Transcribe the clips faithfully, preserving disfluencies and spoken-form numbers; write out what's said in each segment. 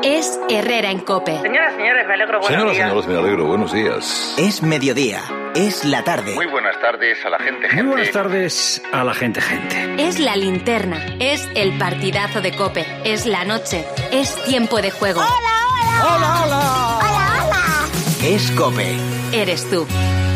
Es Herrera en COPE. Señoras, señores, me alegro, buenos Señoras, días. señores, me alegro, buenos días. Es mediodía, es la tarde. Muy buenas tardes a la gente, gente. Muy buenas tardes a la gente, gente. Es la linterna, es el partidazo de COPE, es la noche, es tiempo de juego. ¡Hola, hola! ¡Hola, hola! ¡Hola, hola! Es COPE. Eres tú.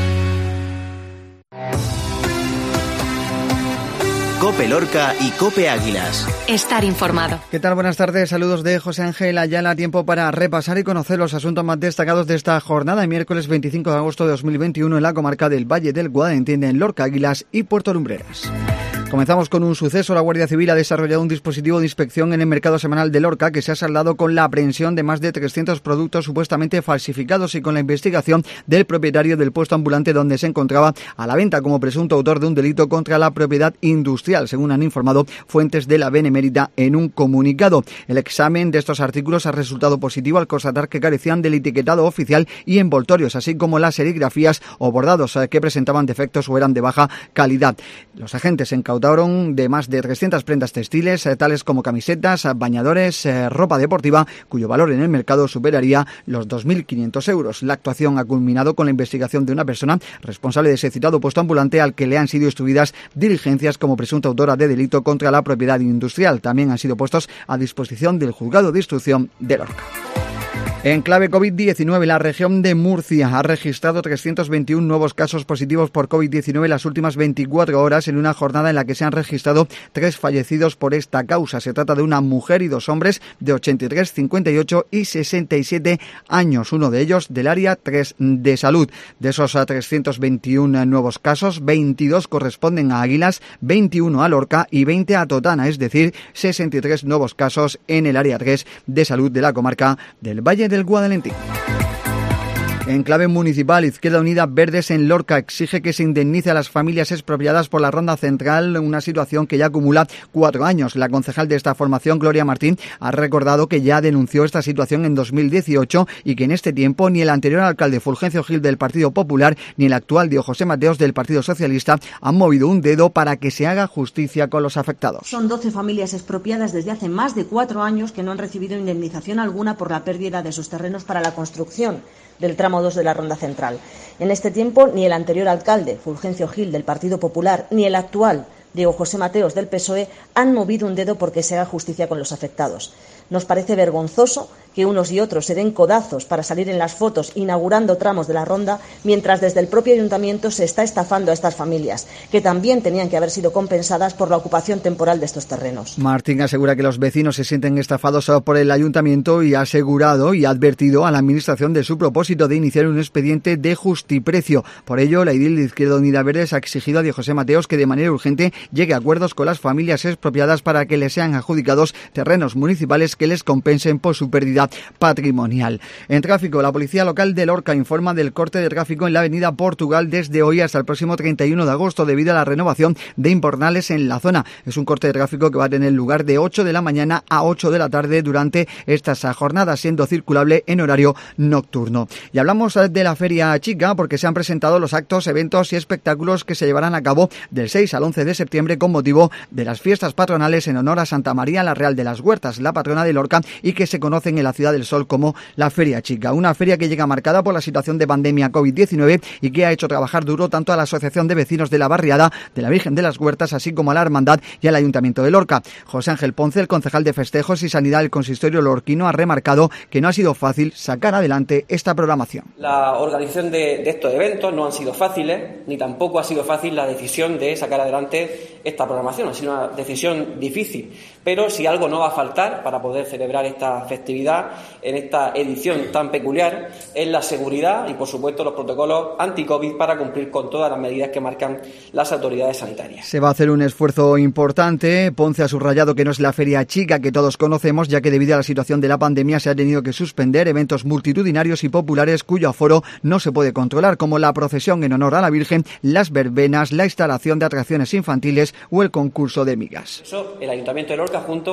COPE Lorca y COPE Águilas. Estar informado. ¿Qué tal? Buenas tardes. Saludos de José Ángel Ayala. Tiempo para repasar y conocer los asuntos más destacados de esta jornada de miércoles veinticinco de agosto de dos mil veintiuno en la comarca del Valle del Guadalquivir, en Lorca, Águilas y Puerto Lumbreras. Comenzamos con un suceso. La Guardia Civil ha desarrollado un dispositivo de inspección en el mercado semanal de Lorca que se ha saldado con la aprehensión de más de trescientos productos supuestamente falsificados y con la investigación del propietario del puesto ambulante donde se encontraba a la venta como presunto autor de un delito contra la propiedad industrial, según han informado fuentes de la Benemérita en un comunicado. El examen de estos artículos ha resultado positivo al constatar que carecían del etiquetado oficial y envoltorios, así como las serigrafías o bordados que presentaban defectos o eran de baja calidad. Los agentes incautaron de más de trescientas prendas textiles, eh, tales como camisetas, bañadores, eh, ropa deportiva, cuyo valor en el mercado superaría los dos mil quinientos euros. La actuación ha culminado con la investigación de una persona responsable de ese citado puesto ambulante al que le han sido instruidas diligencias como presunta autora de delito contra la propiedad industrial. También han sido puestos a disposición del Juzgado de Instrucción de Lorca. En clave COVID diecinueve, la región de Murcia ha registrado trescientos veintiuno nuevos casos positivos por COVID diecinueve en las últimas veinticuatro horas, en una jornada en la que se han registrado tres fallecidos por esta causa. Se trata de una mujer y dos hombres de ochenta y tres, cincuenta y ocho y sesenta y siete años, uno de ellos del área tres de salud. De esos trescientos veintiuno nuevos casos, veintidós corresponden a Águilas, veintiuno a Lorca y veinte a Totana, es decir, sesenta y tres nuevos casos en el área tres de salud de la comarca del Valle del Guadalquivir. En clave municipal, Izquierda Unida Verdes en Lorca exige que se indemnice a las familias expropiadas por la Ronda Central, una situación que ya acumula cuatro años. La concejal de esta formación, Gloria Martín, ha recordado que ya denunció esta situación en dos mil dieciocho y que en este tiempo ni el anterior alcalde Fulgencio Gil del Partido Popular ni el actual Diego José Mateos del Partido Socialista han movido un dedo para que se haga justicia con los afectados. Son doce familias expropiadas desde hace más de cuatro años que no han recibido indemnización alguna por la pérdida de sus terrenos para la construcción del tramo dos de la Ronda Central. En este tiempo, ni el anterior alcalde, Fulgencio Gil, del Partido Popular, ni el actual, Diego José Mateos, del P S O E, han movido un dedo porque se haga justicia con los afectados. Nos parece vergonzoso que unos y otros se den codazos para salir en las fotos inaugurando tramos de la ronda, mientras desde el propio ayuntamiento se está estafando a estas familias, que también tenían que haber sido compensadas por la ocupación temporal de estos terrenos. Martín asegura que los vecinos se sienten estafados por el ayuntamiento y ha asegurado y ha advertido a la administración de su propósito de iniciar un expediente de justiprecio. Por ello, la edil de Izquierda Unida Verdes ha exigido a Diego José Mateos que de manera urgente llegue a acuerdos con las familias expropiadas para que les sean adjudicados terrenos municipales que les compensen por su pérdida patrimonial. En tráfico, la policía local de Lorca informa del corte de tráfico en la avenida Portugal desde hoy hasta el próximo treinta y uno de agosto debido a la renovación de invernales en la zona. Es un corte de tráfico que va a tener lugar de ocho de la mañana a ocho de la tarde durante estas jornadas, siendo circulable en horario nocturno. Y hablamos de la Feria Chica porque se han presentado los actos, eventos y espectáculos que se llevarán a cabo del seis al once de septiembre con motivo de las fiestas patronales en honor a Santa María la Real de las Huertas, la patrona de Lorca, y que se conocen en la Ciudad del Sol como la Feria Chica. Una feria que llega marcada por la situación de pandemia COVID diecinueve y que ha hecho trabajar duro tanto a la Asociación de Vecinos de la Barriada de la Virgen de las Huertas, así como a la Hermandad y al Ayuntamiento de Lorca. José Ángel Ponce, el concejal de Festejos y Sanidad del Consistorio lorquino, ha remarcado que no ha sido fácil sacar adelante esta programación. La organización de, de estos eventos no han sido fáciles, ni tampoco ha sido fácil la decisión de sacar adelante esta programación. Ha sido una decisión difícil, pero si algo no va a faltar para poder celebrar esta festividad en esta edición tan peculiar es la seguridad y, por supuesto, los protocolos anti-COVID para cumplir con todas las medidas que marcan las autoridades sanitarias. Se va a hacer un esfuerzo importante. Ponce ha subrayado que no es la Feria Chica que todos conocemos, ya que debido a la situación de la pandemia se ha tenido que suspender eventos multitudinarios y populares cuyo aforo no se puede controlar, como la procesión en honor a la Virgen, las verbenas, la instalación de atracciones infantiles o el concurso de migas. Eso, el Ayuntamiento de Lorca, junto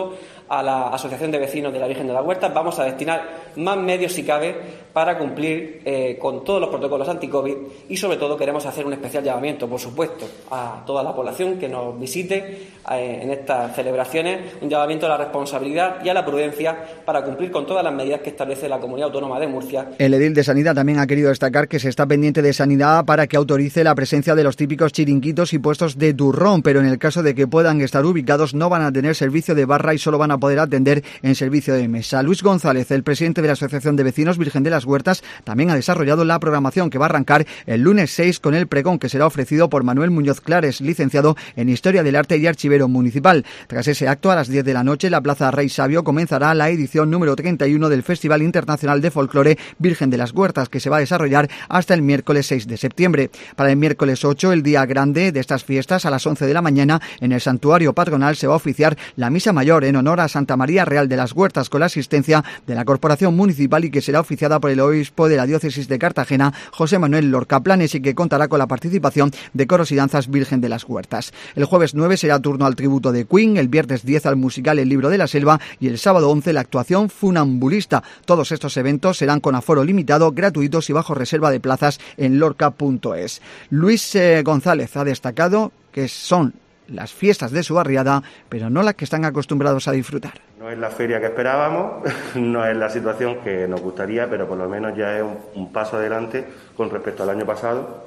a la Asociación de Vecinos de la Virgen de las Huertas, vamos a destinar más medios si cabe para cumplir eh, con todos los protocolos anti-COVID y sobre todo queremos hacer un especial llamamiento, por supuesto, a toda la población que nos visite eh, en estas celebraciones, un llamamiento a la responsabilidad y a la prudencia para cumplir con todas las medidas que establece la Comunidad Autónoma de Murcia. El edil de Sanidad también ha querido destacar que se está pendiente de Sanidad para que autorice la presencia de los típicos chiringuitos y puestos de turrón, pero en el caso de que puedan estar ubicados no van a tener servicio de barra y solo van a poder atender en servicio de mesa. Luis González, el presidente de la Asociación de Vecinos Virgen de las Huertas, también ha desarrollado la programación que va a arrancar el lunes seis con el pregón que será ofrecido por Manuel Muñoz Clares, licenciado en Historia del Arte y archivero municipal. Tras ese acto, a las diez de la noche, en la Plaza Rey Sabio comenzará la edición número treinta y uno del Festival Internacional de Folclore Virgen de las Huertas, que se va a desarrollar hasta el miércoles seis de septiembre. Para el miércoles ocho, el día grande de estas fiestas, a las once de la mañana, en el Santuario Patronal se va a oficiar la Misa Mayor en honor a Santa María Real de las Huertas, con la asistencia de la Corporación Municipal y que será oficiada por el obispo de la Diócesis de Cartagena, José Manuel Lorca Planes, y que contará con la participación de coros y danzas Virgen de las Huertas. El jueves nueve será turno al tributo de Queen, el viernes diez al musical El Libro de la Selva y el sábado once la actuación Funambulista. Todos estos eventos serán con aforo limitado, gratuitos y bajo reserva de plazas en lorca punto es. Luis eh, González ha destacado que son las fiestas de su barriada, pero no las que están acostumbrados a disfrutar. No es la feria que esperábamos, no es la situación que nos gustaría, pero por lo menos ya es un, un paso adelante con respecto al año pasado.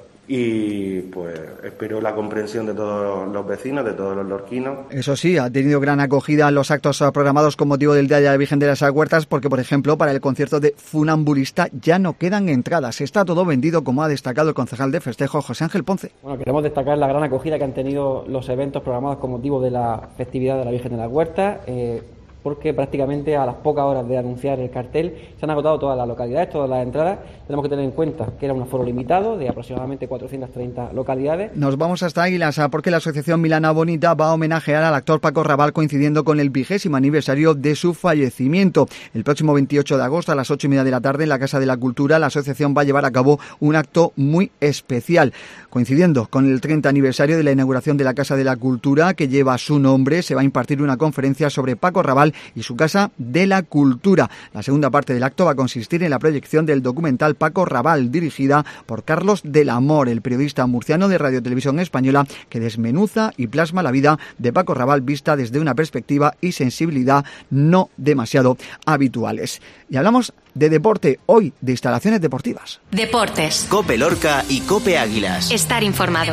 Y pues espero la comprensión de todos los vecinos, de todos los lorquinos. Eso sí, ha tenido gran acogida los actos programados con motivo del Día de la Virgen de las Huertas, porque por ejemplo para el concierto de Funambulista ya no quedan entradas, está todo vendido, como ha destacado el concejal de festejo José Ángel Ponce. Bueno, queremos destacar la gran acogida que han tenido los eventos programados con motivo de la festividad de la Virgen de las Huertas, eh, porque prácticamente a las pocas horas de anunciar el cartel se han agotado todas las localidades, todas las entradas. Tenemos que tener en cuenta que era un aforo limitado de aproximadamente cuatrocientas treinta localidades. Nos vamos hasta Águilas porque la Asociación Milana Bonita va a homenajear al actor Paco Raval coincidiendo con el vigésimo aniversario de su fallecimiento. El próximo veintiocho de agosto a las ocho y media de la tarde en la Casa de la Cultura la asociación va a llevar a cabo un acto muy especial. Coincidiendo con el treinta aniversario de la inauguración de la Casa de la Cultura que lleva su nombre, se va a impartir una conferencia sobre Paco Raval y su Casa de la Cultura. La segunda parte del acto va a consistir en la proyección del documental Paco Raval, dirigida por Carlos del Amor, el periodista murciano de Radio Televisión Española, que desmenuza y plasma la vida de Paco Raval vista desde una perspectiva y sensibilidad no demasiado habituales. Y hablamos de deporte, hoy de instalaciones deportivas. Deportes. Cope Lorca y Cope Águilas. Estar informado.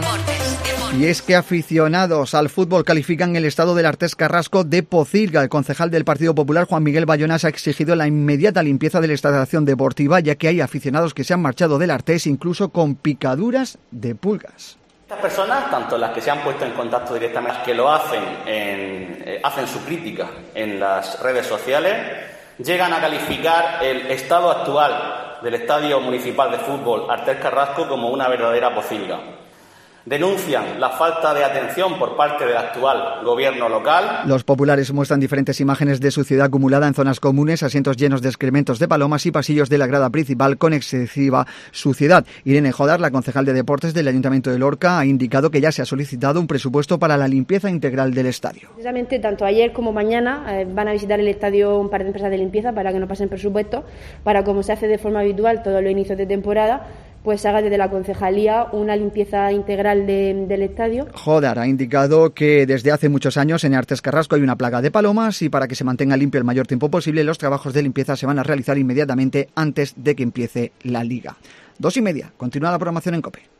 Y es que aficionados al fútbol califican el estado del Artés Carrasco de pocilga. El concejal del Partido Popular, Juan Miguel Bayonas, ha exigido la inmediata limpieza de la instalación deportiva, ya que hay aficionados que se han marchado del Artés incluso con picaduras de pulgas. Estas personas, tanto las que se han puesto en contacto directamente, las que lo hacen, en, eh, hacen su crítica en las redes sociales, llegan a calificar el estado actual del Estadio Municipal de Fútbol Artés Carrasco como una verdadera pocilga. Denuncian la falta de atención por parte del actual gobierno local. Los populares muestran diferentes imágenes de suciedad acumulada en zonas comunes, asientos llenos de excrementos de palomas y pasillos de la grada principal con excesiva suciedad. Irene Jodar, la concejal de Deportes del Ayuntamiento de Lorca, ha indicado que ya se ha solicitado un presupuesto para la limpieza integral del estadio. Precisamente, tanto ayer como mañana eh, van a visitar el estadio un par de empresas de limpieza para que nos pasen presupuesto, para, como se hace de forma habitual todos los inicios de temporada, pues haga desde la concejalía una limpieza integral de, del estadio. Jodar ha indicado que desde hace muchos años en Artés Carrasco hay una plaga de palomas y para que se mantenga limpio el mayor tiempo posible los trabajos de limpieza se van a realizar inmediatamente antes de que empiece la liga. Dos y media, continúa la programación en COPE.